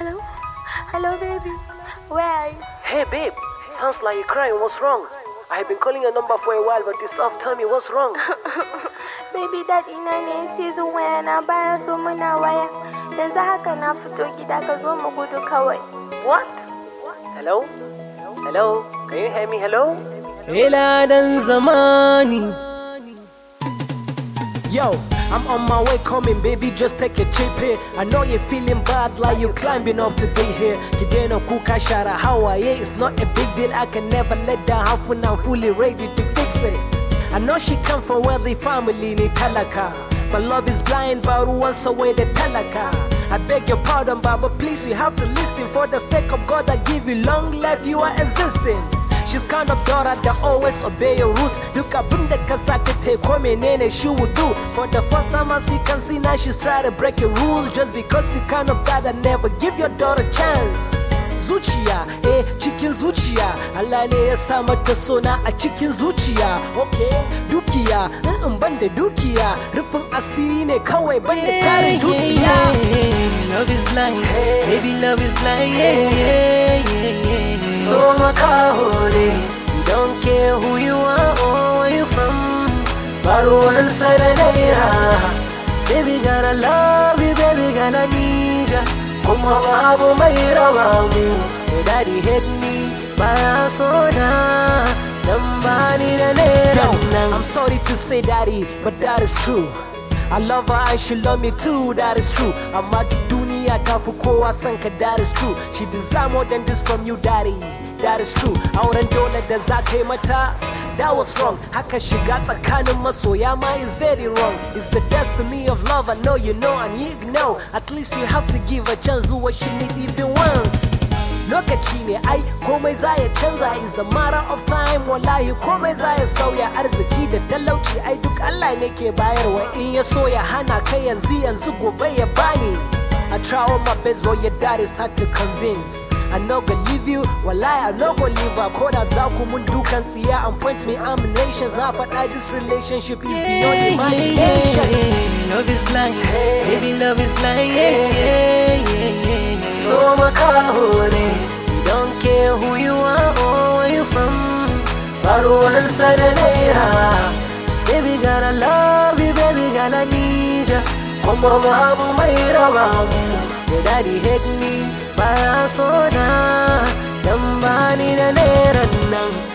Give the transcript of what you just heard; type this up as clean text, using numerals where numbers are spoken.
Hello? Hello, baby. Where are you? Hey, babe. Sounds like you're crying. What's wrong? I have been calling your number for a while, but this off. Tell me what's wrong. Baby, that ina ne season waya na baya so muna waya. Yanzu haka na fito gida ka zo mu gudu kawai. What? Hello? Hello? Can you hear me? Hello? Eladan zamani. Yo, I'm on my way coming, baby, just take a trip here. I know you're feeling bad like you're climbing up to be here. Kideno kuka shara hawaye, it's not a big deal. I can never let down half when I'm fully ready to fix it. I know she come from wealthy family ni talaka, but love is blind, but once away the talaka. I beg your pardon, Baba, please, you have to listen. For the sake of God, I give you long life, you are existing. She's kind of daughter that always obey your rules. Look up in the kasaka take nene she would do. For the first time as you can see now she's trying to break your rules. Just because you kind of dad that never give your daughter a chance. Zuciya, cikin zuciya, Allah ne ya sa mata sona a cikin zuciya. Okay, dukiya, in ban da dukiya, rufin asiri ne kawai ban da tarin dukiya. Love is blind, baby, love is blind. So makahole, you don't care who you are or where you from. But one side of the baby, gotta love you, baby, gotta need ya. Kuma babu mai rawa mu, your daddy hit me baya sona, dan bani da naira. I'm sorry to say daddy, but that is true. I love her and she love me too, that is true. I'm at the duniya ta fi kowa san ka, that is true. She desire more than this from you, daddy, that is true. Auren dole da za ka yi mata, that was wrong. Haka shiga tsakanin masoya ma is very wrong. It's the destiny of love, I know you know and you know. At least you have to give a chance, do what she need even once. Lokaci ne ai komai za ya canza, is a matter of time. Wallahi komai za ya sauya, arziki da talauci ai duk Allah ne ke bayarwa. In ya so ya hana ka yanzu gobe ya bani. I try all my best but your dad is hard to convince. I no go leave you, wallahi I no go leave her. Koda za ku mun dukan tsiya and point me nations. Na faɗa this relationship is beyond imagination. Love is blind, baby, love is blind. So makahole, you don't care who you are or where you from. But one side of the baby, gotta love you, baby, gotta need ya. Kuma babu mai rawa mu, your daddy hate me baya sona, dan bani da naira nan.